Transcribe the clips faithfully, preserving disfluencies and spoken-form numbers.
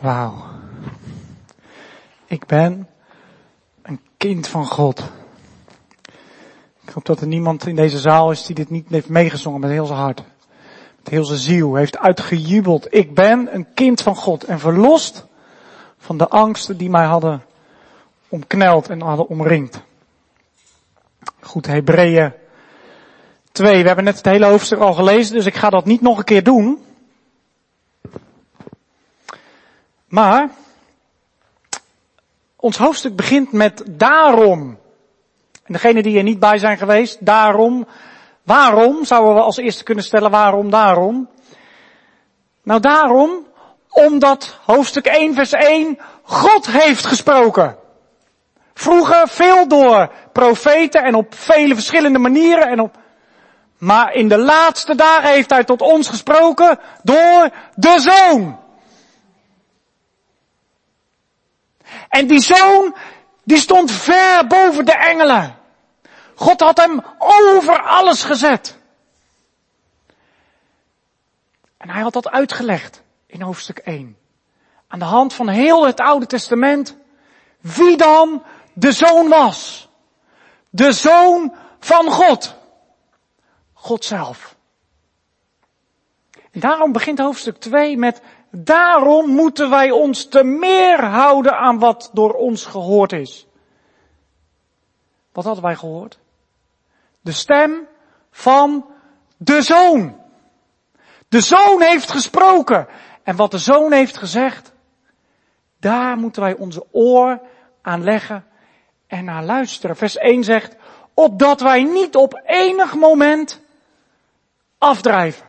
Wauw. Ik ben een kind van God. Ik hoop dat er niemand in deze zaal is die dit niet heeft meegezongen met heel zijn hart. Met heel zijn ziel. Heeft uitgejubeld. Ik ben een kind van God. En verlost van de angsten die mij hadden omkneld en hadden omringd. Goed, Hebreeën twee. We hebben net het hele hoofdstuk al gelezen, dus ik ga dat niet nog een keer doen. Maar ons hoofdstuk begint met daarom. En degenen die er niet bij zijn geweest, daarom. Waarom zouden we als eerste kunnen stellen, waarom daarom? Nou daarom, omdat hoofdstuk één vers één God heeft gesproken. Vroeger veel door profeten en op vele verschillende manieren en op... Maar in de laatste dagen heeft hij tot ons gesproken door de Zoon. En die Zoon, die stond ver boven de engelen. God had hem over alles gezet. En hij had dat uitgelegd in hoofdstuk één. Aan de hand van heel het Oude Testament. Wie dan de Zoon was. De Zoon van God. God zelf. En daarom begint hoofdstuk twee met, daarom moeten wij ons te meer houden aan wat door ons gehoord is. Wat hadden wij gehoord? De stem van de Zoon. De Zoon heeft gesproken. En wat de Zoon heeft gezegd, daar moeten wij onze oor aan leggen en naar luisteren. Vers één zegt, opdat wij niet op enig moment afdrijven.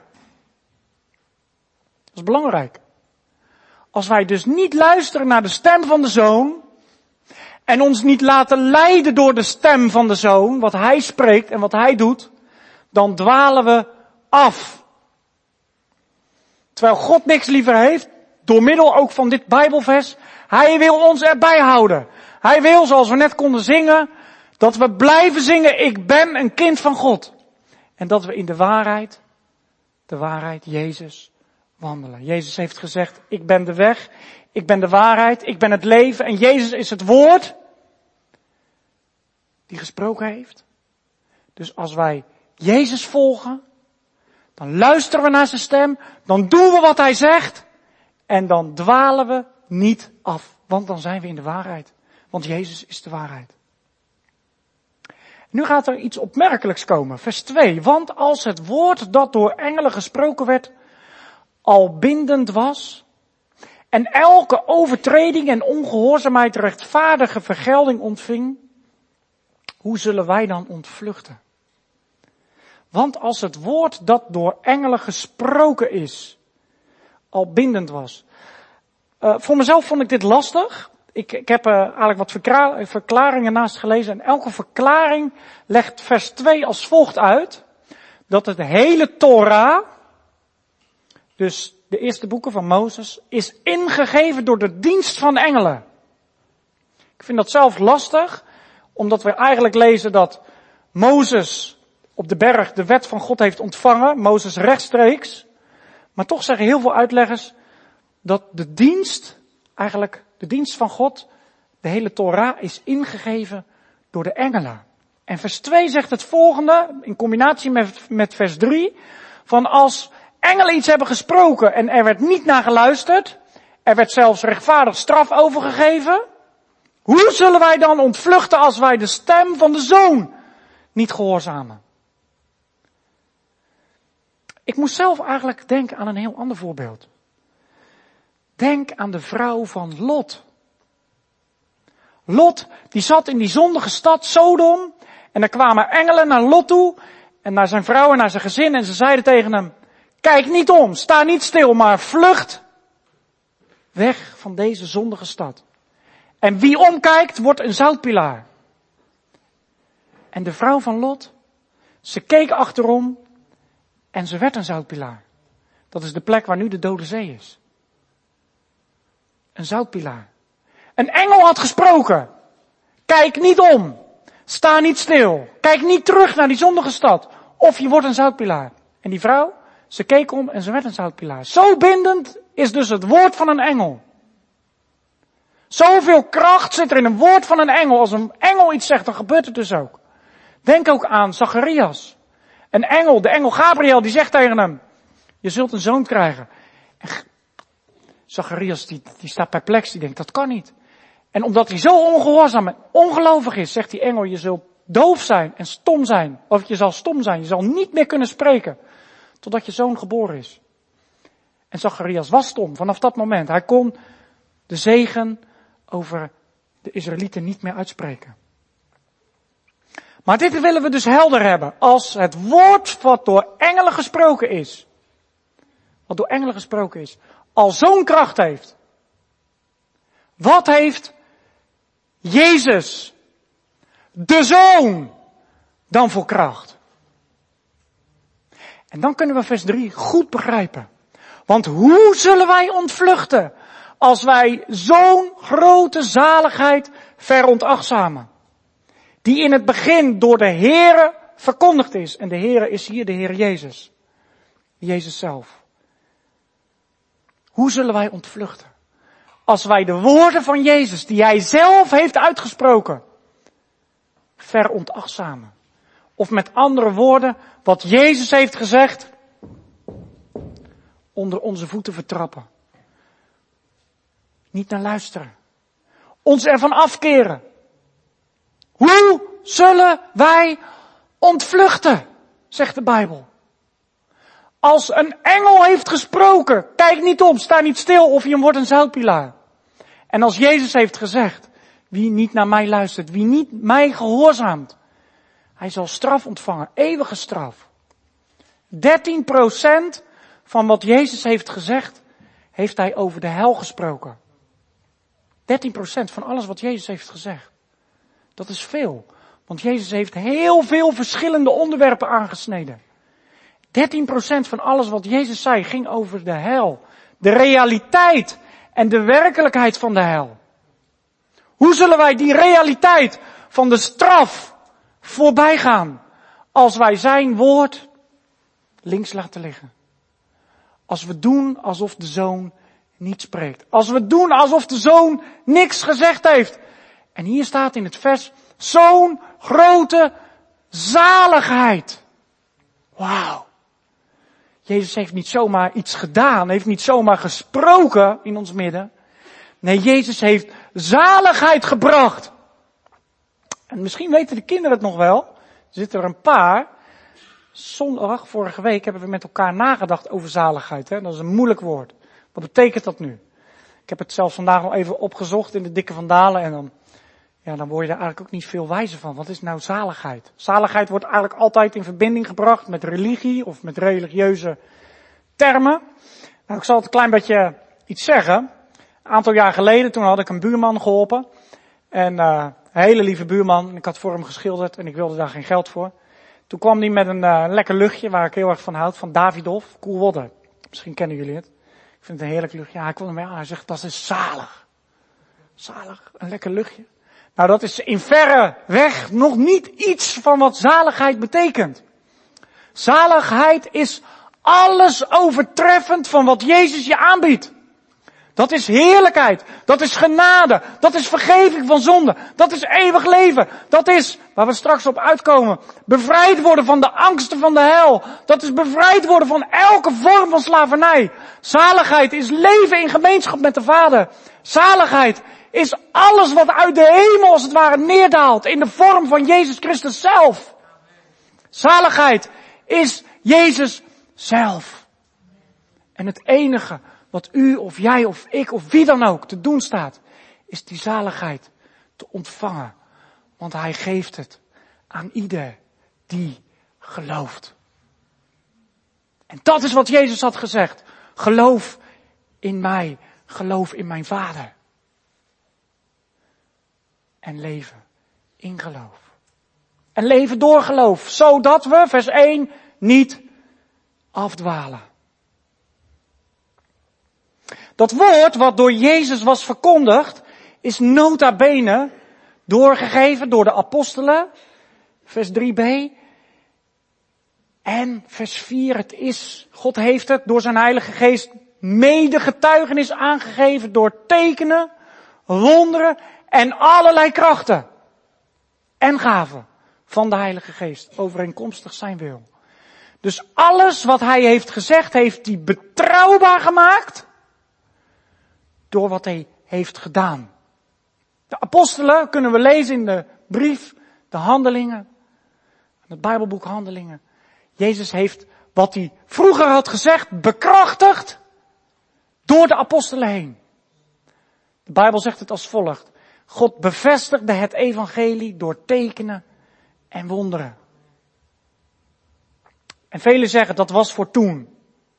Dat is belangrijk. Als wij dus niet luisteren naar de stem van de Zoon en ons niet laten leiden door de stem van de Zoon, wat Hij spreekt en wat Hij doet, dan dwalen we af. Terwijl God niks liever heeft, door middel ook van dit Bijbelvers, Hij wil ons erbij houden. Hij wil, zoals we net konden zingen, dat we blijven zingen, ik ben een kind van God. En dat we in de waarheid, de waarheid, Jezus, wandelen. Jezus heeft gezegd, ik ben de weg, ik ben de waarheid, ik ben het leven. En Jezus is het woord die gesproken heeft. Dus als wij Jezus volgen, dan luisteren we naar zijn stem, dan doen we wat hij zegt en dan dwalen we niet af. Want dan zijn we in de waarheid. Want Jezus is de waarheid. Nu gaat er iets opmerkelijks komen. Vers twee. Want als het woord dat door engelen gesproken werd al bindend was en elke overtreding en ongehoorzaamheid rechtvaardige vergelding ontving, hoe zullen wij dan ontvluchten? Want als het woord dat door engelen gesproken is al bindend was. Uh, voor mezelf vond ik dit lastig. Ik, ik heb uh, eigenlijk wat verkla- verklaringen naast gelezen. En elke verklaring legt vers twee als volgt uit. Dat het hele Torah, dus de eerste boeken van Mozes, is ingegeven door de dienst van engelen. Ik vind dat zelf lastig. Omdat we eigenlijk lezen dat Mozes op de berg de wet van God heeft ontvangen. Mozes rechtstreeks. Maar toch zeggen heel veel uitleggers dat de dienst, eigenlijk de dienst van God, de hele Torah, is ingegeven door de engelen. En vers twee zegt het volgende, in combinatie met, met vers drie, van als engelen iets hebben gesproken en er werd niet naar geluisterd, er werd zelfs rechtvaardig straf overgegeven, hoe zullen wij dan ontvluchten als wij de stem van de Zoon niet gehoorzamen? Ik moest zelf eigenlijk denken aan een heel ander voorbeeld. Denk aan de vrouw van Lot. Lot, die zat in die zondige stad Sodom. En er kwamen engelen naar Lot toe. En naar zijn vrouw en naar zijn gezin. En ze zeiden tegen hem, kijk niet om, sta niet stil, maar vlucht weg van deze zondige stad. En wie omkijkt, wordt een zoutpilaar. En de vrouw van Lot, ze keek achterom en ze werd een zoutpilaar. Dat is de plek waar nu de Dode Zee is. Een zoutpilaar. Een engel had gesproken. Kijk niet om. Sta niet stil. Kijk niet terug naar die zondige stad. Of je wordt een zoutpilaar. En die vrouw, ze keek om en ze werd een zoutpilaar. Zo bindend is dus het woord van een engel. Zoveel kracht zit er in een woord van een engel. Als een engel iets zegt, dan gebeurt het dus ook. Denk ook aan Zacharias. Een engel, de engel Gabriel, die zegt tegen hem, je zult een zoon krijgen. En Zacharias, die, die staat perplex, die denkt, dat kan niet. En omdat hij zo ongehoorzaam en ongelovig is, zegt die engel, je zult doof zijn en stom zijn. Of je zal stom zijn, je zal niet meer kunnen spreken. Totdat je zoon geboren is. En Zacharias was stom vanaf dat moment. Hij kon de zegen over de Israëlieten niet meer uitspreken. Maar dit willen we dus helder hebben. Als het woord wat door engelen gesproken is, wat door engelen gesproken is, al zo'n kracht heeft. Wat heeft Jezus, de Zoon, dan voor kracht? En dan kunnen we vers drie goed begrijpen. Want hoe zullen wij ontvluchten als wij zo'n grote zaligheid veronachtzamen? Die in het begin door de Heere verkondigd is. En de Heere is hier de Heer Jezus. Jezus zelf. Hoe zullen wij ontvluchten? Als wij de woorden van Jezus, die Hij zelf heeft uitgesproken, veronachtzamen. Of met andere woorden, wat Jezus heeft gezegd, onder onze voeten vertrappen. Niet naar luisteren. Ons ervan afkeren. Hoe zullen wij ontvluchten, zegt de Bijbel. Als een engel heeft gesproken, kijk niet om, sta niet stil of je wordt een zoutpilaar. En als Jezus heeft gezegd, wie niet naar mij luistert, wie niet mij gehoorzaamt, hij zal straf ontvangen, eeuwige straf. dertien procent van wat Jezus heeft gezegd, heeft hij over de hel gesproken. dertien procent van alles wat Jezus heeft gezegd. Dat is veel, want Jezus heeft heel veel verschillende onderwerpen aangesneden. dertien procent van alles wat Jezus zei ging over de hel. De realiteit en de werkelijkheid van de hel. Hoe zullen wij die realiteit van de straf voorbij gaan als wij zijn woord links laten liggen? Als we doen alsof de Zoon niet spreekt. Als we doen alsof de Zoon niks gezegd heeft. En hier staat in het vers, zo'n grote zaligheid. Wauw. Jezus heeft niet zomaar iets gedaan, heeft niet zomaar gesproken in ons midden. Nee, Jezus heeft zaligheid gebracht. En misschien weten de kinderen het nog wel. Er zitten er een paar. Zondag, vorige week, hebben we met elkaar nagedacht over zaligheid. Hè? Dat is een moeilijk woord. Wat betekent dat nu? Ik heb het zelfs vandaag nog even opgezocht in de Dikke van Dalen. En dan, ja, dan word je daar eigenlijk ook niet veel wijzer van. Wat is nou zaligheid? Zaligheid wordt eigenlijk altijd in verbinding gebracht met religie of met religieuze termen. Nou, ik zal het een klein beetje iets zeggen. Een aantal jaar geleden, toen had ik een buurman geholpen. En uh, een hele lieve buurman. Ik had voor hem geschilderd en ik wilde daar geen geld voor. Toen kwam hij met een uh, lekker luchtje waar ik heel erg van houd, van Davidoff, Koolwodder. Misschien kennen jullie het. Ik vind het een heerlijk luchtje. Ja, hij kwam ermee aan. Hij zegt, dat is zalig. Zalig, een lekker luchtje. Nou, dat is in verre weg nog niet iets van wat zaligheid betekent. Zaligheid is alles overtreffend van wat Jezus je aanbiedt. Dat is heerlijkheid, dat is genade, dat is vergeving van zonde, dat is eeuwig leven, dat is, waar we straks op uitkomen, bevrijd worden van de angsten van de hel. Dat is bevrijd worden van elke vorm van slavernij. Zaligheid is leven in gemeenschap met de Vader. Zaligheid is alles wat uit de hemel als het ware neerdaalt in de vorm van Jezus Christus zelf. Zaligheid is Jezus zelf. En het enige wat u of jij of ik of wie dan ook te doen staat, is die zaligheid te ontvangen. Want hij geeft het aan ieder die gelooft. En dat is wat Jezus had gezegd. Geloof in mij, geloof in mijn Vader. En leven in geloof. En leven door geloof, zodat we, vers één, niet afdwalen. Dat woord wat door Jezus was verkondigd, is nota bene doorgegeven door de apostelen, vers drie b. En vers vier, het is, God heeft het door zijn Heilige Geest mede getuigenis aangegeven door tekenen, wonderen en allerlei krachten en gaven van de Heilige Geest, overeenkomstig zijn wil. Dus alles wat hij heeft gezegd, heeft hij betrouwbaar gemaakt door wat hij heeft gedaan. De apostelen kunnen we lezen in de brief, de Handelingen, het Bijbelboek Handelingen. Jezus heeft wat hij vroeger had gezegd bekrachtigd door de apostelen heen. De Bijbel zegt het als volgt. God bevestigde het evangelie door tekenen en wonderen. En velen zeggen dat was voor toen.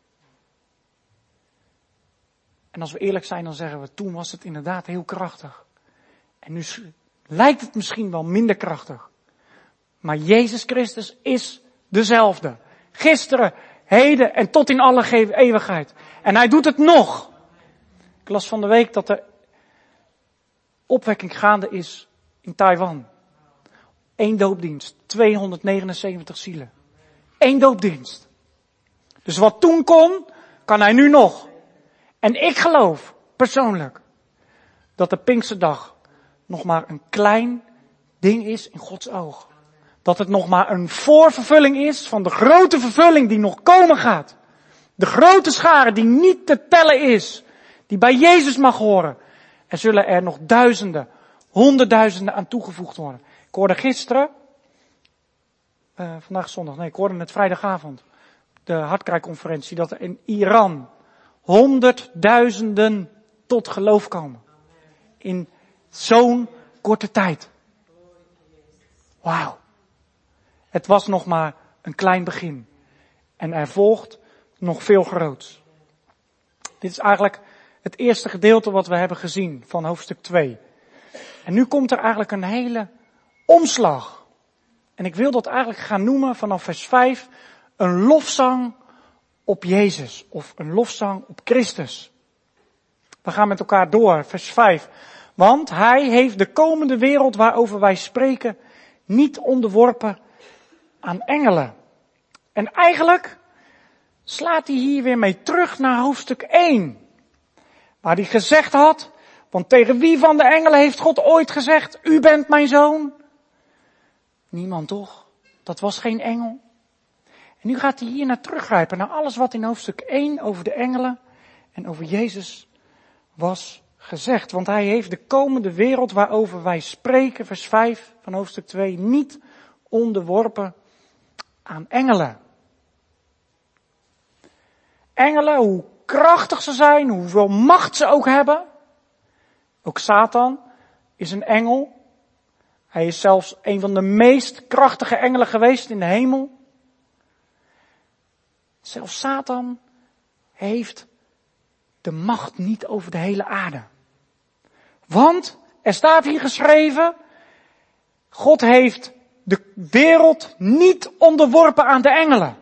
En als we eerlijk zijn, dan zeggen we toen was het inderdaad heel krachtig. En nu lijkt het misschien wel minder krachtig. Maar Jezus Christus is dezelfde. Gisteren, heden en tot in alle eeuwigheid. En hij doet het nog. Ik las van de week dat er opwekking gaande is in Taiwan. Eén doopdienst, tweehonderdnegenenzeventig zielen. Eén doopdienst. Dus wat toen kon, kan hij nu nog. En ik geloof, persoonlijk, dat de Pinksterdag nog maar een klein ding is in Gods oog. Dat het nog maar een voorvervulling is van de grote vervulling die nog komen gaat. De grote schare die niet te tellen is, die bij Jezus mag horen. Er zullen er nog duizenden, honderdduizenden aan toegevoegd worden. Ik hoorde gisteren, uh, vandaag is zondag, nee, ik hoorde het vrijdagavond, de Hartkrijgconferentie, dat er in Iran honderdduizenden tot geloof komen. In zo'n korte tijd. Wauw. Het was nog maar een klein begin. En er volgt nog veel groots. Dit is eigenlijk het eerste gedeelte wat we hebben gezien van hoofdstuk twee. En nu komt er eigenlijk een hele omslag. En ik wil dat eigenlijk gaan noemen vanaf vers vijf een lofzang op Jezus. Of een lofzang op Christus. We gaan met elkaar door, vers vijf. Want hij heeft de komende wereld waarover wij spreken niet onderworpen aan engelen. En eigenlijk slaat hij hier weer mee terug naar hoofdstuk één. Waar hij gezegd had, want tegen wie van de engelen heeft God ooit gezegd, u bent mijn zoon? Niemand toch? Dat was geen engel. En nu gaat hij hier naar teruggrijpen, naar alles wat in hoofdstuk één over de engelen en over Jezus was gezegd. Want hij heeft de komende wereld waarover wij spreken, vers vijf van hoofdstuk twee, niet onderworpen aan engelen. Engelen, hoe krachtig ze zijn, hoeveel macht ze ook hebben. Ook Satan is een engel. Hij is zelfs een van de meest krachtige engelen geweest in de hemel. Zelfs Satan heeft de macht niet over de hele aarde. Want er staat hier geschreven, God heeft de wereld niet onderworpen aan de engelen.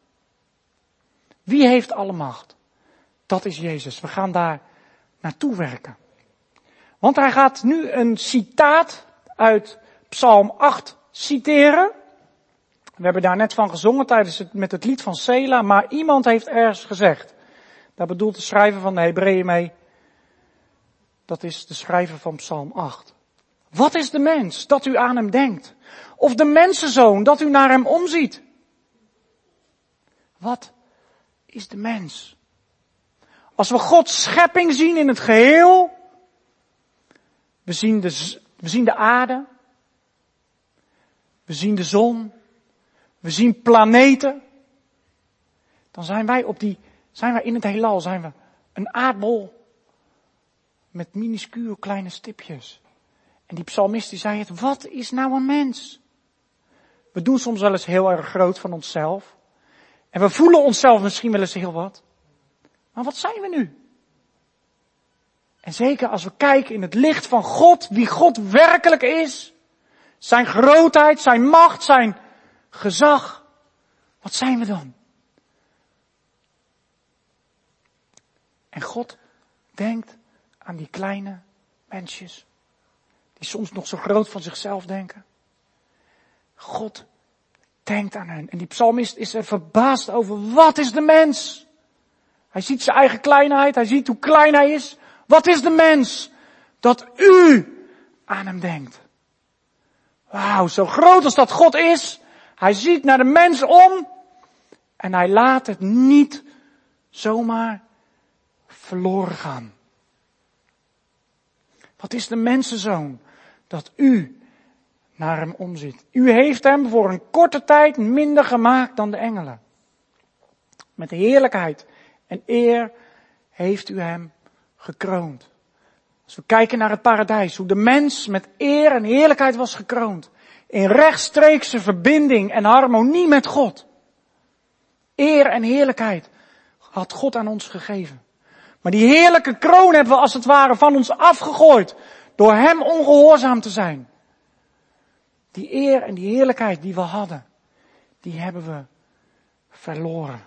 Wie heeft alle macht? Dat is Jezus. We gaan daar naartoe werken. Want hij gaat nu een citaat uit Psalm acht citeren. We hebben daar net van gezongen tijdens het, met het lied van Sela. Maar iemand heeft ergens gezegd. Daar bedoelt de schrijver van de Hebreeën mee. Dat is de schrijver van Psalm acht. Wat is de mens dat u aan hem denkt? Of de mensenzoon dat u naar hem omziet? Wat is de mens? Als we Gods schepping zien in het geheel. We zien de, we zien de aarde. We zien de zon. We zien planeten. Dan zijn wij op die, zijn wij in het heelal, zijn we een aardbol. Met minuscuul kleine stipjes. En die psalmist die zei het, wat is nou een mens? We doen soms wel eens heel erg groot van onszelf. En we voelen onszelf misschien wel eens heel wat. Maar wat zijn we nu? En zeker als we kijken in het licht van God, wie God werkelijk is. Zijn grootheid, zijn macht, zijn gezag. Wat zijn we dan? En God denkt aan die kleine mensjes. Die soms nog zo groot van zichzelf denken. God denkt aan hen. En die psalmist is er verbaasd over. Wat is de mens? Hij ziet zijn eigen kleinheid. Hij ziet hoe klein hij is. Wat is de mens? dat u aan hem denkt. Wauw, zo groot als dat God is, hij ziet naar de mens om en hij laat het niet zomaar verloren gaan. Wat is de mensenzoon dat u naar hem omziet? U heeft hem voor een korte tijd minder gemaakt dan de engelen. Met heerlijkheid en eer heeft u hem gekroond. Als we kijken naar het paradijs, hoe de mens met eer en heerlijkheid was gekroond. In rechtstreekse verbinding en harmonie met God. Eer en heerlijkheid had God aan ons gegeven. Maar die heerlijke kroon hebben we als het ware van ons afgegooid. Door hem ongehoorzaam te zijn. Die eer en die heerlijkheid die we hadden, die hebben we verloren.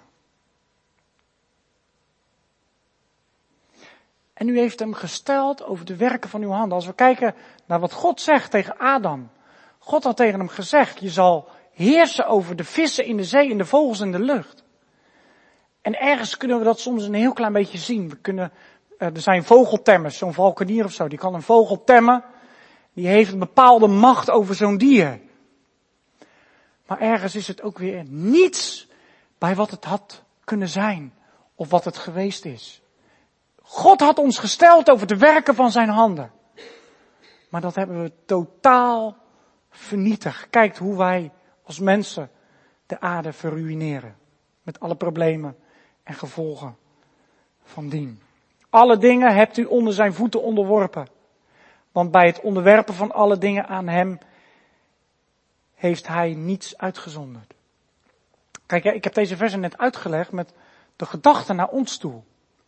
En u heeft hem gesteld over de werken van uw handen. Als we kijken naar wat God zegt tegen Adam. God had tegen hem gezegd, je zal heersen over de vissen in de zee en de vogels in de lucht. En ergens kunnen we dat soms een heel klein beetje zien. We kunnen, er zijn vogeltemmers, zo'n valkenier of zo, die kan een vogel temmen. Die heeft een bepaalde macht over zo'n dier. Maar ergens is het ook weer niets bij wat het had kunnen zijn. Of wat het geweest is. God had ons gesteld over de werken van zijn handen. Maar dat hebben we totaal vernietigd. Kijk hoe wij als mensen de aarde verruïneren. Met alle problemen en gevolgen van dien. Alle dingen hebt u onder zijn voeten onderworpen. Want bij het onderwerpen van alle dingen aan hem heeft hij niets uitgezonderd. Kijk, ik heb deze versen net uitgelegd met de gedachte naar ons toe.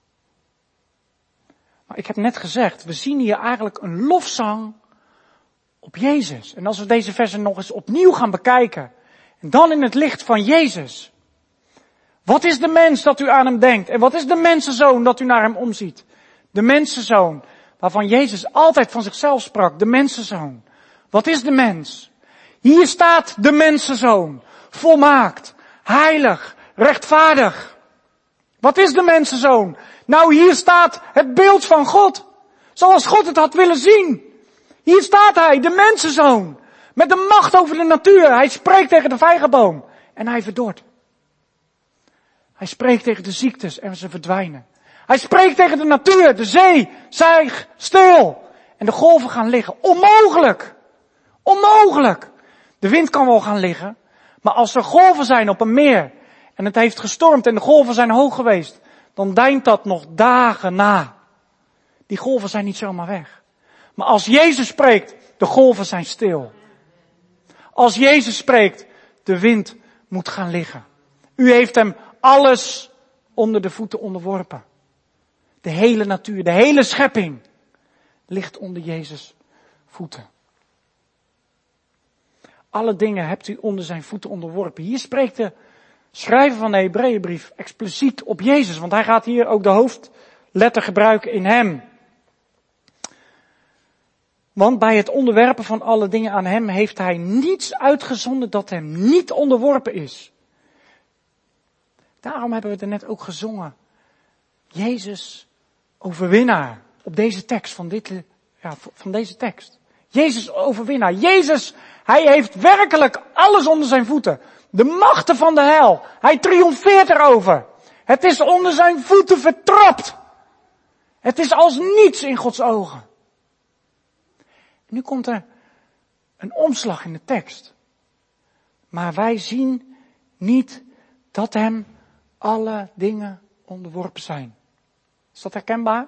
Maar ik heb net gezegd, we zien hier eigenlijk een lofzang op Jezus. En als we deze versen nog eens opnieuw gaan bekijken, en dan in het licht van Jezus. Wat is de mens dat u aan hem denkt? En wat is de mensenzoon dat u naar hem omziet? De mensenzoon, waarvan Jezus altijd van zichzelf sprak, de mensenzoon. Wat is de mens? Hier staat de mensenzoon, volmaakt, heilig, rechtvaardig. Wat is de mensenzoon? Nou, hier staat het beeld van God, zoals God het had willen zien. Hier staat hij, de mensenzoon, met de macht over de natuur. Hij spreekt tegen de vijgenboom en hij verdort. Hij spreekt tegen de ziektes en ze verdwijnen. Hij spreekt tegen de natuur, de zee, zwijg stil. En de golven gaan liggen. Onmogelijk! Onmogelijk! De wind kan wel gaan liggen, maar als er golven zijn op een meer en het heeft gestormd en de golven zijn hoog geweest, dan deint dat nog dagen na. Die golven zijn niet zomaar weg. Maar als Jezus spreekt, de golven zijn stil. Als Jezus spreekt, de wind moet gaan liggen. U heeft hem alles onder de voeten onderworpen. De hele natuur, de hele schepping ligt onder Jezus' voeten. Alle dingen hebt u onder zijn voeten onderworpen. Hier spreekt de schrijver van de Hebreeënbrief expliciet op Jezus, want hij gaat hier ook de hoofdletter gebruiken in hem. Want bij het onderwerpen van alle dingen aan hem heeft hij niets uitgezonderd dat hem niet onderworpen is. Daarom hebben we er net ook gezongen. Jezus overwinnaar. Op deze tekst van, dit, ja, van deze tekst. Jezus overwinnaar. Jezus, hij heeft werkelijk alles onder zijn voeten. De machten van de hel. Hij triomfeert erover. Het is onder zijn voeten vertrapt. Het is als niets in Gods ogen. Nu komt er een omslag in de tekst. Maar wij zien niet dat hem alle dingen onderworpen zijn. Is dat herkenbaar?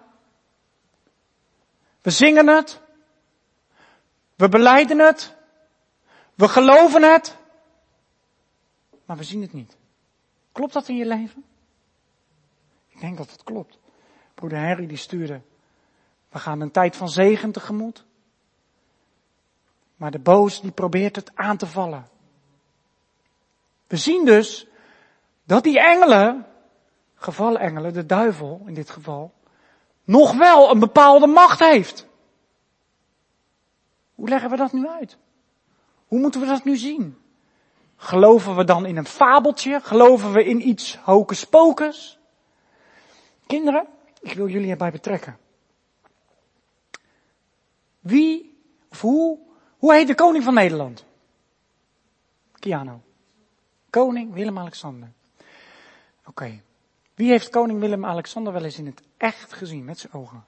We zingen het. We belijden het. We geloven het. Maar we zien het niet. Klopt dat in je leven? Ik denk dat het klopt. Broeder Henry die stuurde. We gaan een tijd van zegen tegemoet. Maar de boos die probeert het aan te vallen. We zien dus dat die engelen, gevallen engelen, de duivel in dit geval, nog wel een bepaalde macht heeft. Hoe leggen we dat nu uit? Hoe moeten we dat nu zien? Geloven we dan in een fabeltje? Geloven we in iets hocus pocus? Kinderen, ik wil jullie erbij betrekken. hoe, hoe heet de koning van Nederland? Kiano. Koning Willem-Alexander. Oké. Okay. Wie heeft koning Willem-Alexander wel eens in het echt gezien, met zijn ogen?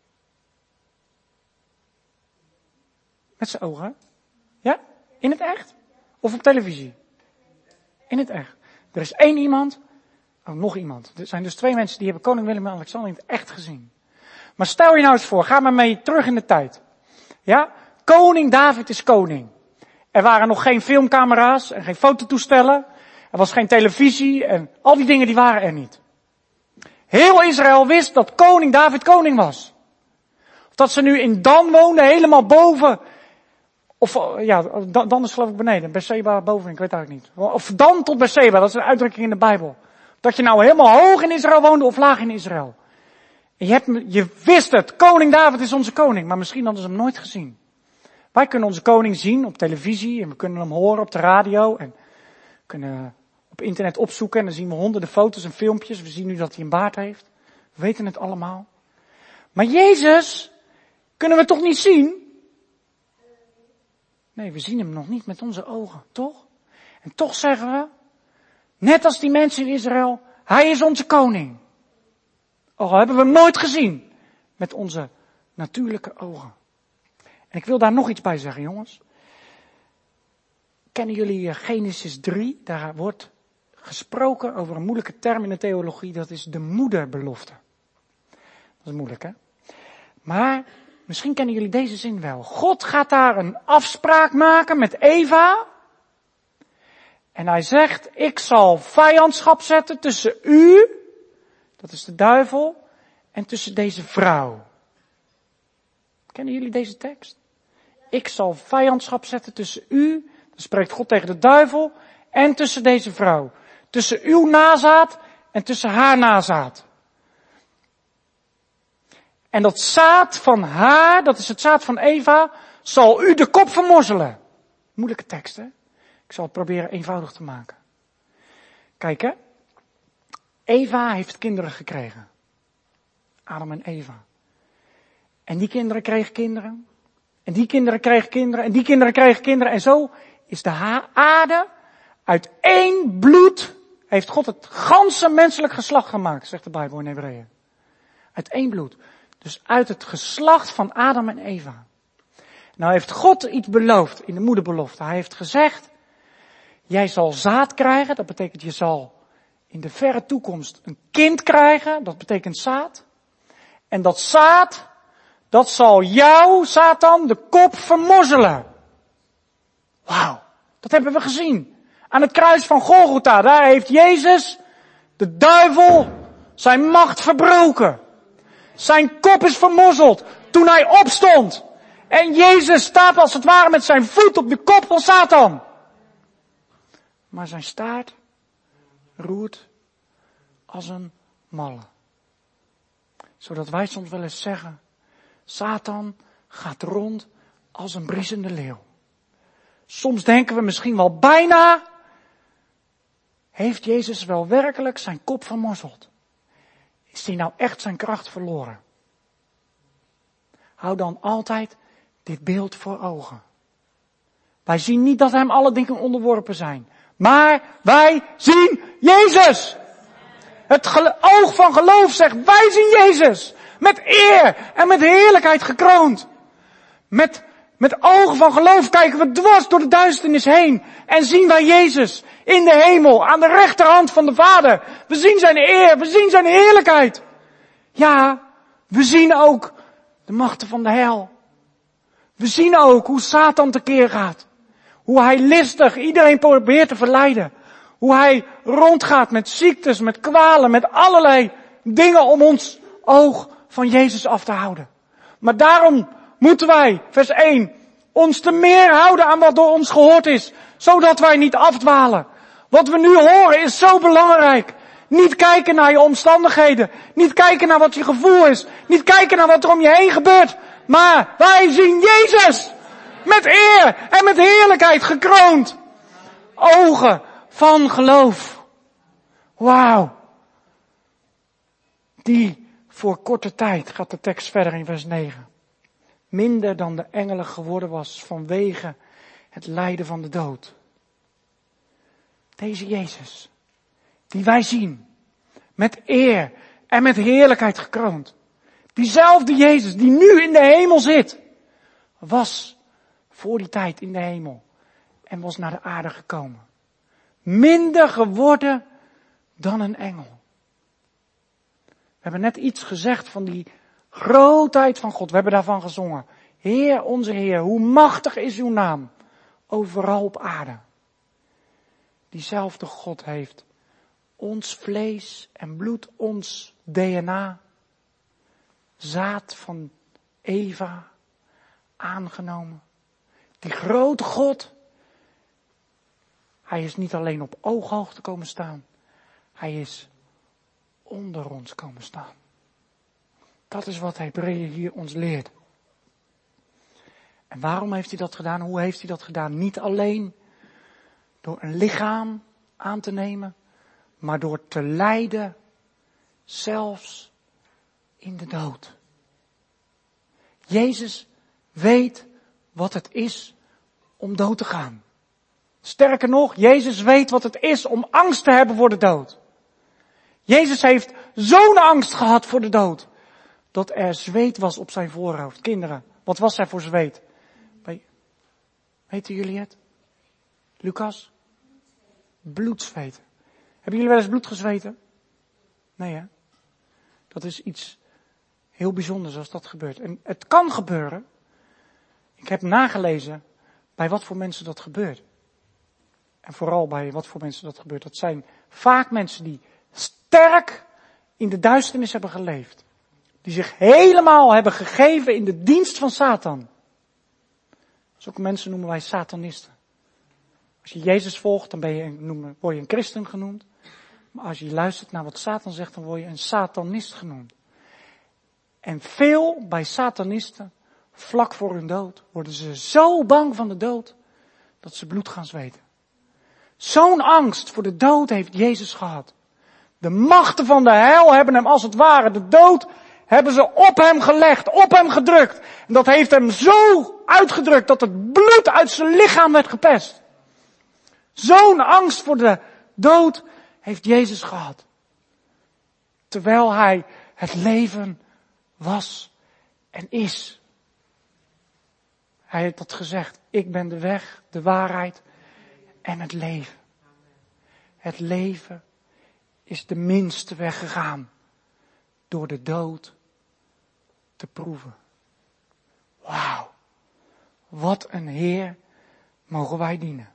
Met zijn ogen? Ja? In het echt? Of op televisie? In het echt. Er is één iemand, oh nog iemand. Er zijn dus twee mensen die hebben koning Willem-Alexander in het echt gezien. Maar stel je nou eens voor, ga maar mee terug in de tijd. Ja? Koning David is koning. Er waren nog geen filmcamera's en geen fototoestellen. Er was geen televisie en al die dingen die waren er niet. Heel Israël wist dat koning David koning was. Of dat ze nu in Dan woonden, helemaal boven. Of ja, Dan is geloof ik beneden. Berseba boven, ik weet het eigenlijk niet. Of Dan tot Berseba, dat is een uitdrukking in de Bijbel. Dat je nou helemaal hoog in Israël woonde of laag in Israël. En je, hebt, je wist het, koning David is onze koning. Maar misschien hadden ze hem nooit gezien. Wij kunnen onze koning zien op televisie en we kunnen hem horen op de radio. En we kunnen op internet opzoeken en dan zien we honderden foto's en filmpjes. We zien nu dat hij een baard heeft. We weten het allemaal. Maar Jezus kunnen we toch niet zien? Nee, we zien hem nog niet met onze ogen, toch? En toch zeggen we, net als die mensen in Israël, hij is onze koning. Al hebben we hem nooit gezien met onze natuurlijke ogen. En ik wil daar nog iets bij zeggen, jongens. Kennen jullie Genesis drie? Daar wordt gesproken over een moeilijke term in de theologie. Dat is de moederbelofte. Dat is moeilijk, hè? Maar misschien kennen jullie deze zin wel. God gaat daar een afspraak maken met Eva. En hij zegt, ik zal vijandschap zetten tussen u, dat is de duivel, en tussen deze vrouw. Kennen jullie deze tekst? Ik zal vijandschap zetten tussen u, dan spreekt God tegen de duivel, en tussen deze vrouw. Tussen uw nazaat en tussen haar nazaat. En dat zaad van haar, dat is het zaad van Eva, zal u de kop vermorzelen. Moeilijke tekst, hè? Ik zal het proberen eenvoudig te maken. Kijk, hè. Eva heeft kinderen gekregen. Adam en Eva. En die kinderen kregen kinderen. En die kinderen kregen kinderen. En die kinderen kregen kinderen. En zo is de ha- aarde uit één bloed, heeft God het ganse menselijk geslacht gemaakt, zegt de Bijbel in Hebreeën. Uit één bloed. Dus uit het geslacht van Adam en Eva. Nou heeft God iets beloofd in de moederbelofte. Hij heeft gezegd, jij zal zaad krijgen. Dat betekent je zal in de verre toekomst een kind krijgen. Dat betekent zaad. En dat zaad, dat zal jou, Satan, de kop vermorzelen. Wauw, dat hebben we gezien. Aan het kruis van Golgotha, daar heeft Jezus, de duivel, zijn macht verbroken. Zijn kop is vermorzeld toen hij opstond. En Jezus staat als het ware met zijn voet op de kop van Satan. Maar zijn staart roert als een malle. Zodat wij soms wel eens zeggen, Satan gaat rond als een briesende leeuw. Soms denken we misschien wel bijna, heeft Jezus wel werkelijk zijn kop vermorzeld? Is hij nou echt zijn kracht verloren? Hou dan altijd dit beeld voor ogen. Wij zien niet dat hem alle dingen onderworpen zijn. Maar wij zien Jezus. Het gel- oog van geloof zegt, wij zien Jezus. Met eer en met heerlijkheid gekroond. Met, met ogen van geloof kijken we dwars door de duisternis heen. En zien wij Jezus in de hemel, aan de rechterhand van de Vader. We zien zijn eer, we zien zijn heerlijkheid. Ja, we zien ook de machten van de hel. We zien ook hoe Satan tekeer gaat. Hoe hij listig iedereen probeert te verleiden. Hoe hij rondgaat met ziektes, met kwalen, met allerlei dingen om ons oog van Jezus af te houden. Maar daarom moeten wij, vers één, ons te meer houden aan wat door ons gehoord is. Zodat wij niet afdwalen. Wat we nu horen is zo belangrijk. Niet kijken naar je omstandigheden. Niet kijken naar wat je gevoel is. Niet kijken naar wat er om je heen gebeurt. Maar wij zien Jezus. Met eer en met heerlijkheid gekroond. Ogen van geloof. Wauw. Die voor korte tijd, gaat de tekst verder in vers negen. minder dan de engelen geworden was vanwege het lijden van de dood. Deze Jezus, die wij zien, met eer en met heerlijkheid gekroond. Diezelfde Jezus die nu in de hemel zit, was voor die tijd in de hemel en was naar de aarde gekomen. Minder geworden dan een engel. We hebben net iets gezegd van die grootheid van God. We hebben daarvan gezongen. Heer, onze Heer, hoe machtig is uw naam overal op aarde. Diezelfde God heeft ons vlees en bloed, ons D N A, zaad van Eva, aangenomen. Die grote God, hij is niet alleen op ooghoogte komen staan, hij is onder ons komen staan. Dat is wat Hebreeën hier ons leert. En waarom heeft hij dat gedaan? Hoe heeft hij dat gedaan? Niet alleen door een lichaam aan te nemen, maar door te lijden, zelfs in de dood. Jezus weet wat het is om dood te gaan. Sterker nog, Jezus weet wat het is om angst te hebben voor de dood. Jezus heeft zo'n angst gehad voor de dood, dat er zweet was op zijn voorhoofd. Kinderen, wat was er voor zweet? Weten jullie het? Lucas? Bloedzweet. Hebben jullie wel eens bloed gezweten? Nee, hè? Dat is iets heel bijzonders als dat gebeurt. En het kan gebeuren. Ik heb nagelezen bij wat voor mensen dat gebeurt. En vooral bij wat voor mensen dat gebeurt. Dat zijn vaak mensen die sterk in de duisternis hebben geleefd. Die zich helemaal hebben gegeven in de dienst van Satan. Zulke mensen noemen wij satanisten. Als je Jezus volgt, dan ben je een, noem, word je een christen genoemd. Maar als je luistert naar wat Satan zegt, dan word je een satanist genoemd. En veel bij satanisten, vlak voor hun dood, worden ze zo bang van de dood, dat ze bloed gaan zweten. Zo'n angst voor de dood heeft Jezus gehad. De machten van de hel hebben hem als het ware, de dood, hebben ze op hem gelegd, op hem gedrukt. En dat heeft hem zo uitgedrukt dat het bloed uit zijn lichaam werd gepest. Zo'n angst voor de dood heeft Jezus gehad. Terwijl hij het leven was en is. Hij heeft dat gezegd. Ik ben de weg, de waarheid en het leven. Het leven is de minste weg gegaan door de dood te proeven. Wauw. Wat een Heer mogen wij dienen.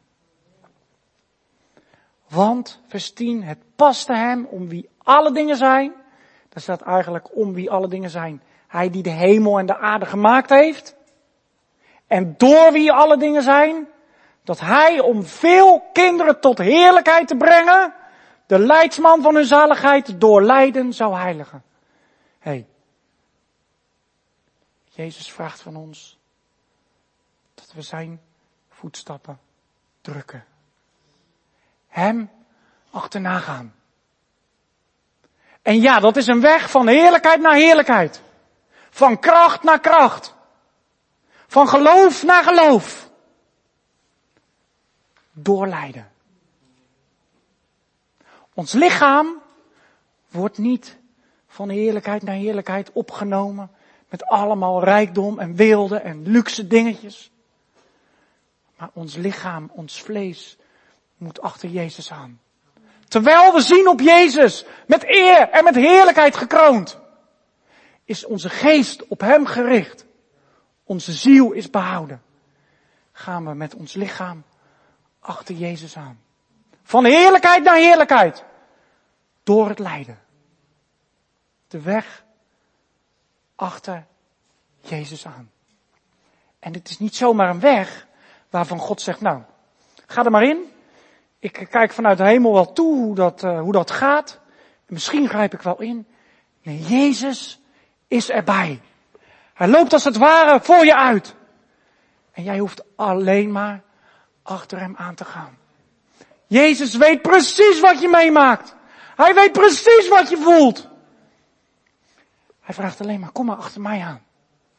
Want, vers tien, het paste hem om wie alle dingen zijn. Daar staat eigenlijk om wie alle dingen zijn. Hij die de hemel en de aarde gemaakt heeft. En door wie alle dingen zijn. Dat hij om veel kinderen tot heerlijkheid te brengen. De leidsman van hun zaligheid door lijden zou heiligen. Hé. Hey. Jezus vraagt van ons. Dat we zijn voetstappen drukken. Hem achterna gaan. En ja, dat is een weg van heerlijkheid naar heerlijkheid. Van kracht naar kracht. Van geloof naar geloof. Door lijden. Ons lichaam wordt niet van heerlijkheid naar heerlijkheid opgenomen. Met allemaal rijkdom en weelde en luxe dingetjes. Maar ons lichaam, ons vlees, moet achter Jezus aan. Terwijl we zien op Jezus, met eer en met heerlijkheid gekroond, is onze geest op hem gericht. Onze ziel is behouden. Gaan we met ons lichaam achter Jezus aan. Van heerlijkheid naar heerlijkheid. Door het lijden. De weg achter Jezus aan. En het is niet zomaar een weg waarvan God zegt, nou, ga er maar in. Ik kijk vanuit de hemel wel toe hoe dat, uh, hoe dat gaat. En misschien grijp ik wel in. Nee, Jezus is erbij. Hij loopt als het ware voor je uit. En jij hoeft alleen maar achter hem aan te gaan. Jezus weet precies wat je meemaakt. Hij weet precies wat je voelt. Hij vraagt alleen maar, kom maar achter mij aan.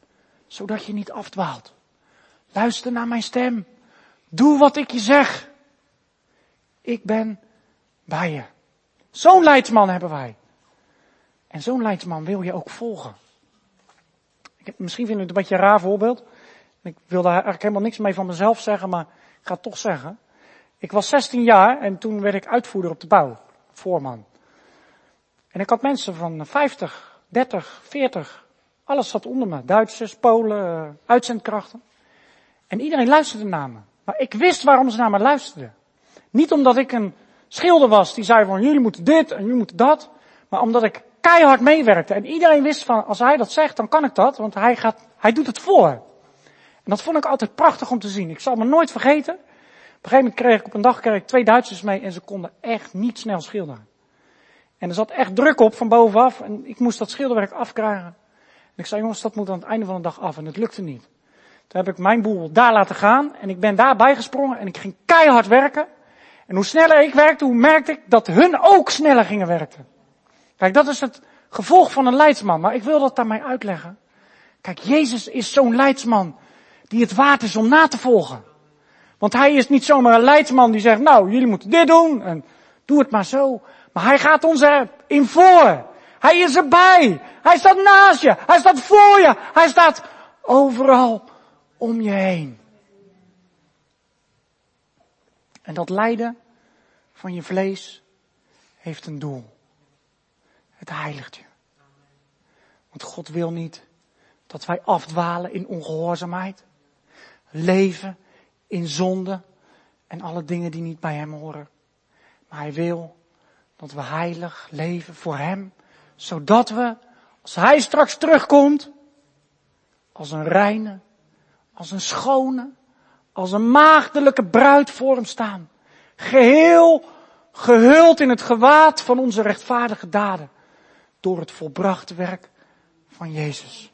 zodat je niet afdwaalt. Luister naar mijn stem. Doe wat ik je zeg. Ik ben bij je. Zo'n leidsman hebben wij. En zo'n leidsman wil je ook volgen. Ik heb, misschien vind ik het een beetje een raar voorbeeld. Ik wil daar eigenlijk helemaal niks mee van mezelf zeggen, maar ik ga het toch zeggen. Ik was zestien jaar en toen werd ik uitvoerder op de bouw. Voorman. En ik had mensen van vijftig, dertig, veertig. Alles zat onder me. Duitsers, Polen, uitzendkrachten. En iedereen luisterde naar me. Maar ik wist waarom ze naar me luisterden. Niet omdat ik een schilder was die zei van jullie moeten dit en jullie moeten dat. Maar omdat ik keihard meewerkte. En iedereen wist van als hij dat zegt dan kan ik dat. Want hij gaat, hij doet het voor. En dat vond ik altijd prachtig om te zien. Ik zal me nooit vergeten. Op een gegeven moment kreeg ik op een dag kreeg ik twee Duitsers mee en ze konden echt niet snel schilderen. En er zat echt druk op van bovenaf en ik moest dat schilderwerk afkrijgen. En ik zei jongens dat moet aan het einde van de dag af en het lukte niet. Toen heb ik mijn boel daar laten gaan en ik ben daar bijgesprongen en ik ging keihard werken. En hoe sneller ik werkte, hoe merkte ik dat hun ook sneller gingen werken. Kijk, dat is het gevolg van een leidsman, maar ik wil dat daarmee uitleggen. Kijk, Jezus is zo'n leidsman die het waard is om na te volgen. Want hij is niet zomaar een leidsman die zegt, nou, jullie moeten dit doen en doe het maar zo. Maar hij gaat ons erin voor. Hij is erbij. Hij staat naast je. Hij staat voor je. Hij staat overal om je heen. En dat lijden van je vlees heeft een doel. Het heiligt je. Want God wil niet dat wij afdwalen in ongehoorzaamheid. Leven in zonde en alle dingen die niet bij hem horen. Maar hij wil dat we heilig leven voor hem. Zodat we, als hij straks terugkomt, als een reine, als een schone, als een maagdelijke bruid voor hem staan. Geheel gehuld in het gewaad van onze rechtvaardige daden. Door het volbrachte werk van Jezus.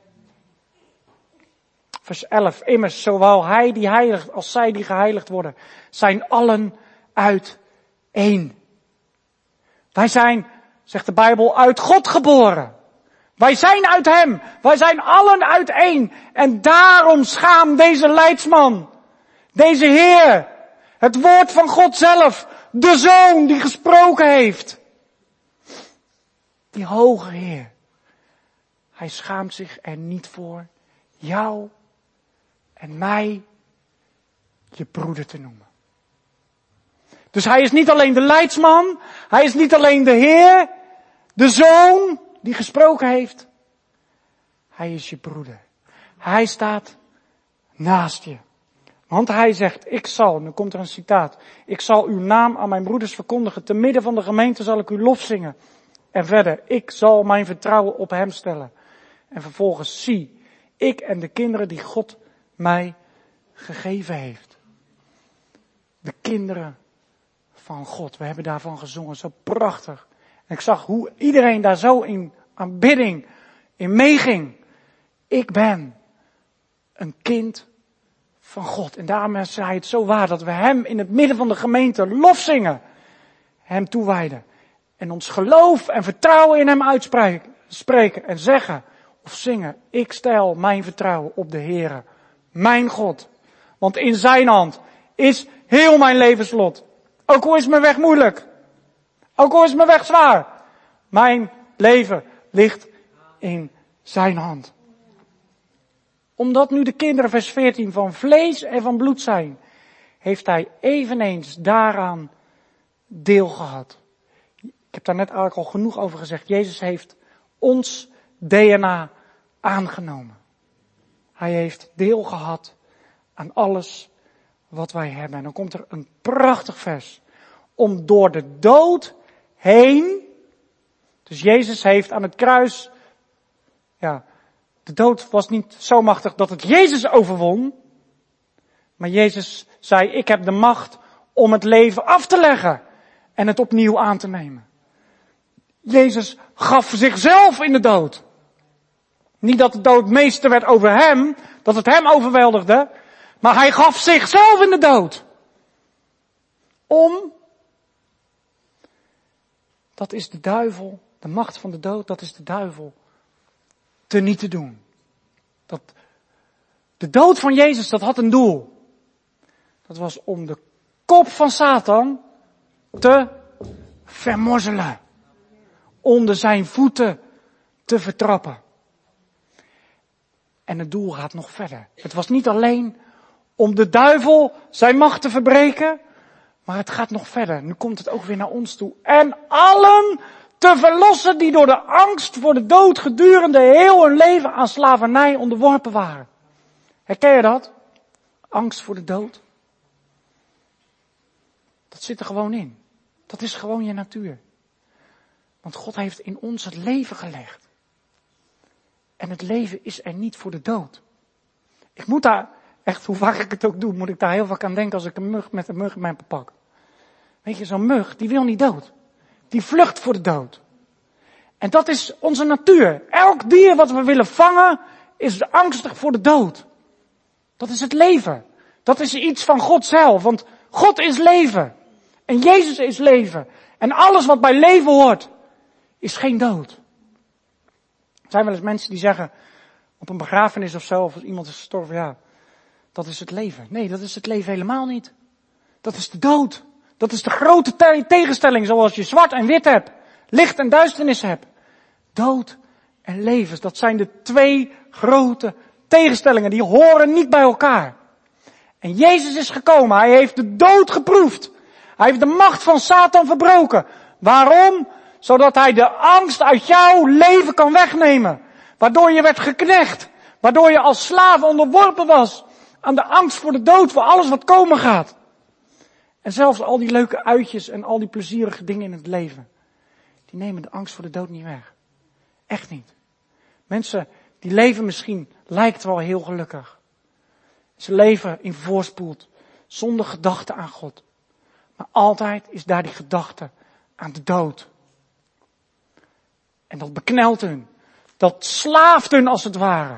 Vers elf. Immers, zowel hij die heiligt als zij die geheiligd worden, zijn allen uit één. Wij zijn, zegt de Bijbel, uit God geboren. Wij zijn uit hem. Wij zijn allen uit één. En daarom schaamt deze leidsman, deze Heer, het woord van God zelf, de Zoon die gesproken heeft. Die hoge Heer. Hij schaamt zich er niet voor jou en mij je broeder te noemen. Dus hij is niet alleen de leidsman, hij is niet alleen de Heer, de Zoon die gesproken heeft. Hij is je broeder. Hij staat naast je. Want hij zegt, ik zal, nu komt er een citaat, ik zal uw naam aan mijn broeders verkondigen, te midden van de gemeente zal ik uw lof zingen. En verder, ik zal mijn vertrouwen op hem stellen. En vervolgens, zie, ik en de kinderen die God mij gegeven heeft. De kinderen van God. We hebben daarvan gezongen, zo prachtig. En ik zag hoe iedereen daar zo in aanbidding, in meeging. Ik ben een kind van God. En daarom is hij het zo waar dat we hem in het midden van de gemeente lof zingen. Hem toewijden. En ons geloof en vertrouwen in hem uitspreken. Spreken en zeggen of zingen. Ik stel mijn vertrouwen op de Heere. Mijn God. Want in zijn hand is heel mijn levenslot. Ook al is mijn weg moeilijk. Ook al is mijn weg zwaar. Mijn leven ligt in zijn hand. Omdat nu de kinderen, vers veertien, van vlees en van bloed zijn, heeft hij eveneens daaraan deel gehad. Ik heb daar net eigenlijk al genoeg over gezegd. Jezus heeft ons D N A aangenomen. Hij heeft deel gehad aan alles wat wij hebben. En dan komt er een prachtig vers. Om door de dood heen. Dus Jezus heeft aan het kruis. Ja, de dood was niet zo machtig dat het Jezus overwon. Maar Jezus zei, ik heb de macht om het leven af te leggen. En het opnieuw aan te nemen. Jezus gaf zichzelf in de dood. Niet dat de dood meester werd over hem, dat het hem overweldigde. Maar hij gaf zichzelf in de dood. Om, dat is de duivel, de macht van de dood, dat is de duivel, te niet te doen. Dat De dood van Jezus, dat had een doel. Dat was om de kop van Satan te vermorzelen. Onder zijn voeten te vertrappen. En het doel gaat nog verder. Het was niet alleen om de duivel zijn macht te verbreken, maar het gaat nog verder. Nu komt het ook weer naar ons toe. En allen te verlossen die door de angst voor de dood gedurende heel hun leven aan slavernij onderworpen waren. Herken je dat? Angst voor de dood. Dat zit er gewoon in. Dat is gewoon je natuur. Want God heeft in ons het leven gelegd. En het leven is er niet voor de dood. Ik moet daar, echt hoe vaak ik het ook doe, moet ik daar heel vaak aan denken als ik een mug met een mug in mijn pak. Weet je, zo'n mug, die wil niet dood. Die vlucht voor de dood. En dat is onze natuur. Elk dier wat we willen vangen, is angstig voor de dood. Dat is het leven. Dat is iets van God zelf, want God is leven. En Jezus is leven. En alles wat bij leven hoort, is geen dood. Er zijn wel eens mensen die zeggen, op een begrafenis of zo, of als iemand is gestorven, ja, dat is het leven. Nee, dat is het leven helemaal niet. Dat is de dood. Dat is de grote te- tegenstelling, zoals je zwart en wit hebt, licht en duisternis hebt. Dood en leven, dat zijn de twee grote tegenstellingen, die horen niet bij elkaar. En Jezus is gekomen, hij heeft de dood geproefd. Hij heeft de macht van Satan verbroken. Waarom? Zodat hij de angst uit jouw leven kan wegnemen. Waardoor je werd geknecht. Waardoor je als slaaf onderworpen was aan de angst voor de dood, voor alles wat komen gaat. En zelfs al die leuke uitjes en al die plezierige dingen in het leven, die nemen de angst voor de dood niet weg. Echt niet. Mensen die leven misschien, lijkt wel heel gelukkig. Ze leven in voorspoed, zonder gedachte aan God. Maar altijd is daar die gedachte aan de dood. En dat beknelt hun. Dat slaaft hun als het ware.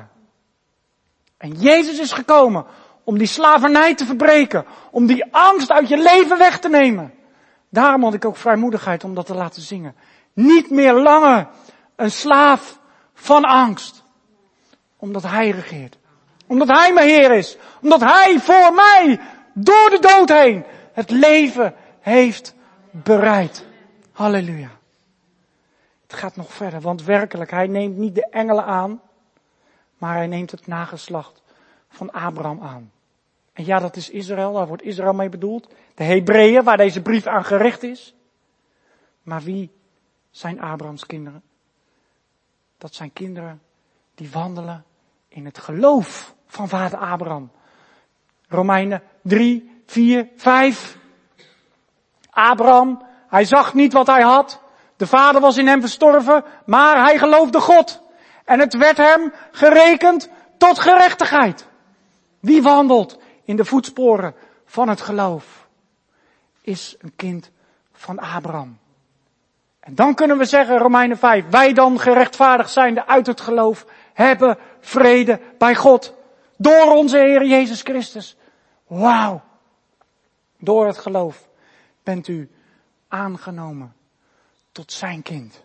En Jezus is gekomen om die slavernij te verbreken. Om die angst uit je leven weg te nemen. Daarom had ik ook vrijmoedigheid om dat te laten zingen. Niet meer langer een slaaf van angst. Omdat Hij regeert. Omdat Hij mijn Heer is. Omdat Hij voor mij door de dood heen het leven heeft bereid. Halleluja. Het gaat nog verder, want werkelijk, Hij neemt niet de engelen aan, maar Hij neemt het nageslacht van Abraham aan. En ja, dat is Israël, daar wordt Israël mee bedoeld. De Hebreeën, waar deze brief aan gericht is. Maar wie zijn Abrahams kinderen? Dat zijn kinderen die wandelen in het geloof van vader Abraham. Romeinen drie, vier, vijf. Abraham, hij zag niet wat hij had. De vader was in hem verstorven, maar hij geloofde God. En het werd hem gerekend tot gerechtigheid. Wie wandelt in de voetsporen van het geloof, is een kind van Abraham. En dan kunnen we zeggen, Romeinen vijf, wij dan gerechtvaardigd zijnde uit het geloof, hebben vrede bij God. Door onze Heer Jezus Christus. Wauw. Door het geloof bent u aangenomen tot zijn kind.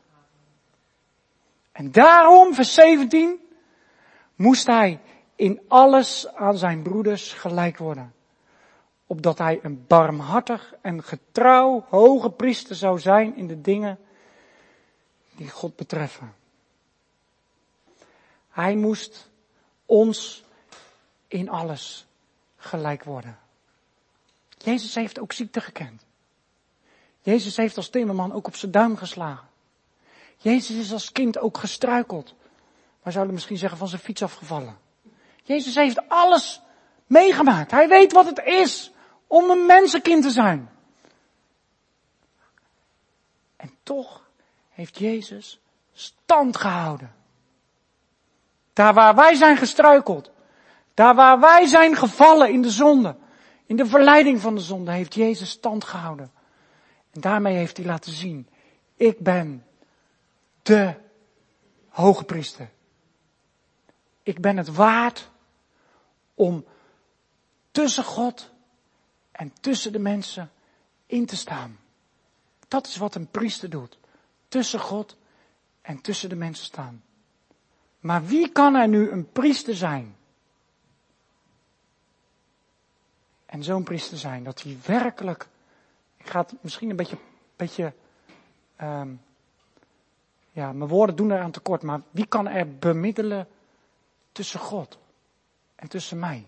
En daarom, vers zeventien, moest hij in alles aan zijn broeders gelijk worden. Opdat hij een barmhartig en getrouw hoge priester zou zijn in de dingen die God betreffen. Hij moest ons in alles gelijk worden. Jezus heeft ook ziekte gekend. Jezus heeft als timmerman ook op zijn duim geslagen. Jezus is als kind ook gestruikeld. Wij zouden misschien zeggen van zijn fiets afgevallen. Jezus heeft alles meegemaakt. Hij weet wat het is om een mensenkind te zijn. En toch heeft Jezus stand gehouden. Daar waar wij zijn gestruikeld. Daar waar wij zijn gevallen in de zonde. In de verleiding van de zonde heeft Jezus stand gehouden. En daarmee heeft hij laten zien. Ik ben de hoge priester. Ik ben het waard om tussen God en tussen de mensen in te staan. Dat is wat een priester doet. Tussen God en tussen de mensen staan. Maar wie kan er nu een priester zijn? en zo'n priester zijn. Dat hij werkelijk, ik ga het misschien een beetje, beetje um, ja, mijn woorden doen eraan tekort, maar wie kan er bemiddelen tussen God en tussen mij?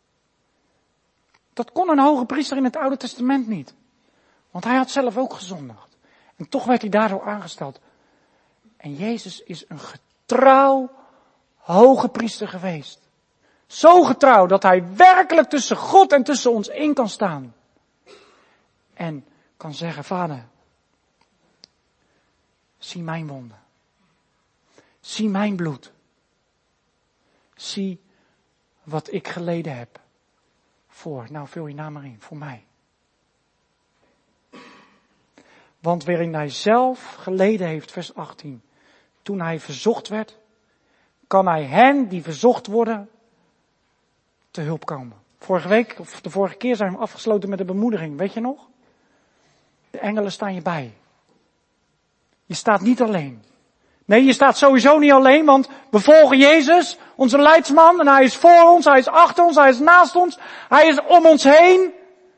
Dat kon een hoge priester in het Oude Testament niet. Want hij had zelf ook gezondigd. En toch werd hij daardoor aangesteld. En Jezus is een getrouw hoge priester geweest. Zo getrouw dat hij werkelijk tussen God en tussen ons in kan staan. En kan zeggen, Vader, zie mijn wonden. Zie mijn bloed. Zie wat ik geleden heb. Voor, nou vul je naam maar in, voor mij. Want waarin hij zelf geleden heeft, vers achttien. Toen hij verzocht werd, kan hij hen die verzocht worden te hulp komen. Vorige week, of de vorige keer zijn we afgesloten met de bemoediging, weet je nog? De engelen staan je bij. Je staat niet alleen. Nee, je staat sowieso niet alleen, want we volgen Jezus, onze leidsman, en hij is voor ons, hij is achter ons, hij is naast ons, hij is om ons heen.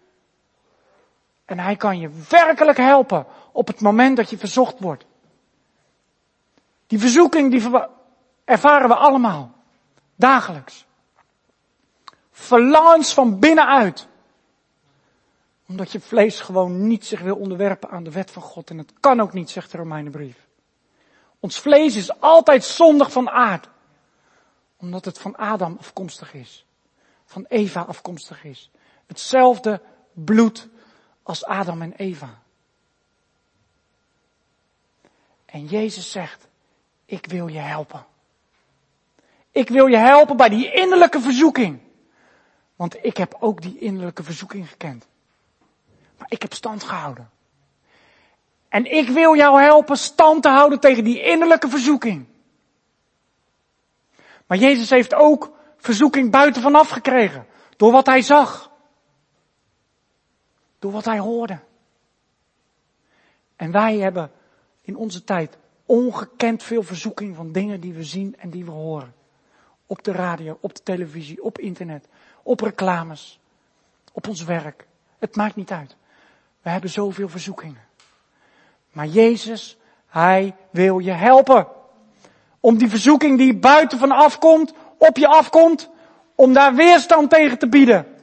En hij kan je werkelijk helpen op het moment dat je verzocht wordt. Die verzoeking, die ervaren we allemaal. Dagelijks. Verlangens van binnenuit. Omdat je vlees gewoon niet zich wil onderwerpen aan de wet van God. En het kan ook niet, zegt de Romeinenbrief. Ons vlees is altijd zondig van aard. Omdat het van Adam afkomstig is. Van Eva afkomstig is. Hetzelfde bloed als Adam en Eva. En Jezus zegt, ik wil je helpen. Ik wil je helpen bij die innerlijke verzoeking. Want ik heb ook die innerlijke verzoeking gekend. Maar ik heb stand gehouden. En ik wil jou helpen stand te houden tegen die innerlijke verzoeking. Maar Jezus heeft ook verzoeking buiten vanaf gekregen. Door wat hij zag. Door wat hij hoorde. En wij hebben in onze tijd ongekend veel verzoeking van dingen die we zien en die we horen. Op de radio, op de televisie, op internet, op reclames, op ons werk. Het maakt niet uit. We hebben zoveel verzoekingen. Maar Jezus, hij wil je helpen. Om die verzoeking die buiten van afkomt, op je afkomt, om daar weerstand tegen te bieden.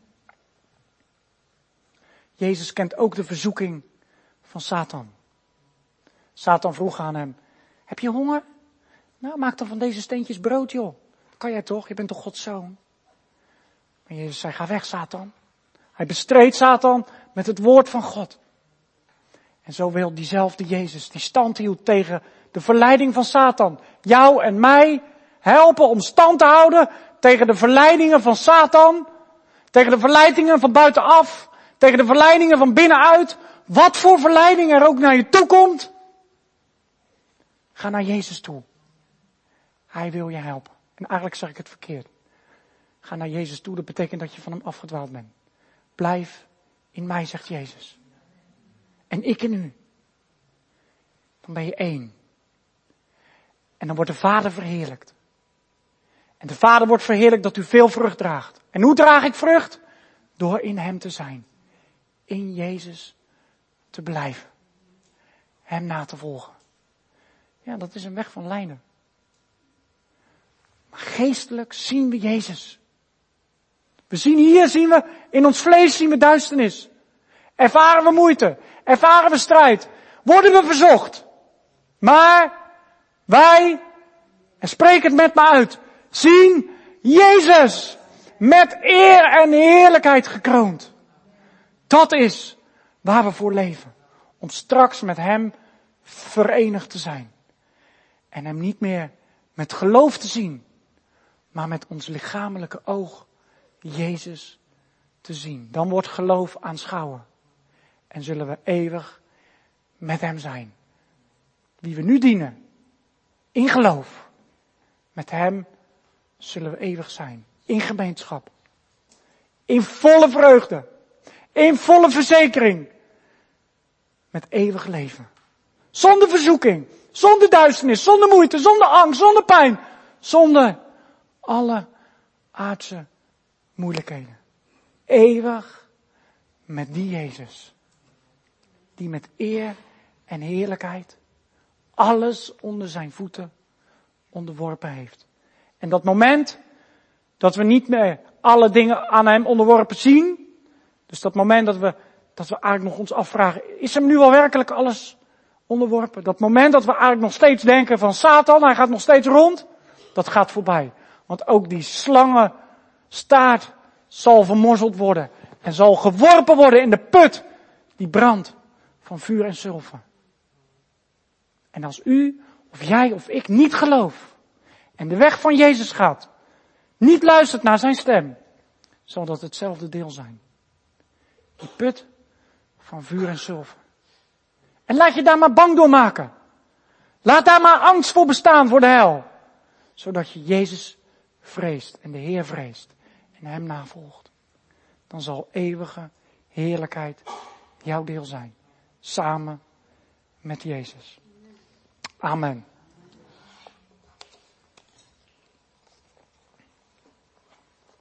Jezus kent ook de verzoeking van Satan. Satan vroeg aan hem, heb je honger? Nou, maak dan van deze steentjes brood, joh. Kan jij toch? Je bent toch Gods zoon? Maar Jezus zei, ga weg, Satan. Hij bestreed Satan met het woord van God. En zo wil diezelfde Jezus, die stand hield tegen de verleiding van Satan, jou en mij helpen om stand te houden tegen de verleidingen van Satan, tegen de verleidingen van buitenaf, tegen de verleidingen van binnenuit. Wat voor verleiding er ook naar je toe komt. Ga naar Jezus toe. Hij wil je helpen. En eigenlijk zeg ik het verkeerd. Ga naar Jezus toe, dat betekent dat je van hem afgedwaald bent. Blijf in mij, zegt Jezus. En ik in u. Dan ben je één. En dan wordt de Vader verheerlijkt. En de Vader wordt verheerlijkt dat u veel vrucht draagt. En hoe draag ik vrucht? Door in hem te zijn. In Jezus te blijven. Hem na te volgen. Ja, dat is een weg van lijnen. Maar geestelijk zien we Jezus. We zien hier, zien we, in ons vlees zien we duisternis. Ervaren we moeite. Ervaren we strijd. Worden we verzocht. Maar wij, en spreek het met me uit, zien Jezus met eer en heerlijkheid gekroond. Dat is waar we voor leven. Om straks met hem verenigd te zijn. En hem niet meer met geloof te zien, maar met ons lichamelijke oog Jezus te zien. Dan wordt geloof aanschouwen. En zullen we eeuwig met hem zijn. Wie we nu dienen, in geloof. Met hem zullen we eeuwig zijn. In gemeenschap. In volle vreugde. In volle verzekering. Met eeuwig leven. Zonder verzoeking. Zonder duisternis. Zonder moeite. Zonder angst. Zonder pijn. Zonder alle aardse moeilijkheden. eeuwig met die Jezus. Die met eer en heerlijkheid alles onder zijn voeten onderworpen heeft. En dat moment dat we niet meer alle dingen aan hem onderworpen zien. Dus dat moment dat we, dat we eigenlijk nog ons afvragen, is hem nu wel werkelijk alles onderworpen? Dat moment dat we eigenlijk nog steeds denken van Satan, hij gaat nog steeds rond. Dat gaat voorbij. Want ook die slangenstaart zal vermorzeld worden. En zal geworpen worden in de put die brandt van vuur en zilver. En als u, of jij of ik niet gelooft en de weg van Jezus gaat, niet luistert naar zijn stem, zal dat hetzelfde deel zijn. Die put van vuur en zilver. En laat je daar maar bang door maken. Laat daar maar angst voor bestaan voor de hel. Zodat je Jezus vreest en de Heer vreest en hem navolgt. Dan zal eeuwige heerlijkheid jouw deel zijn. Samen met Jezus. Amen.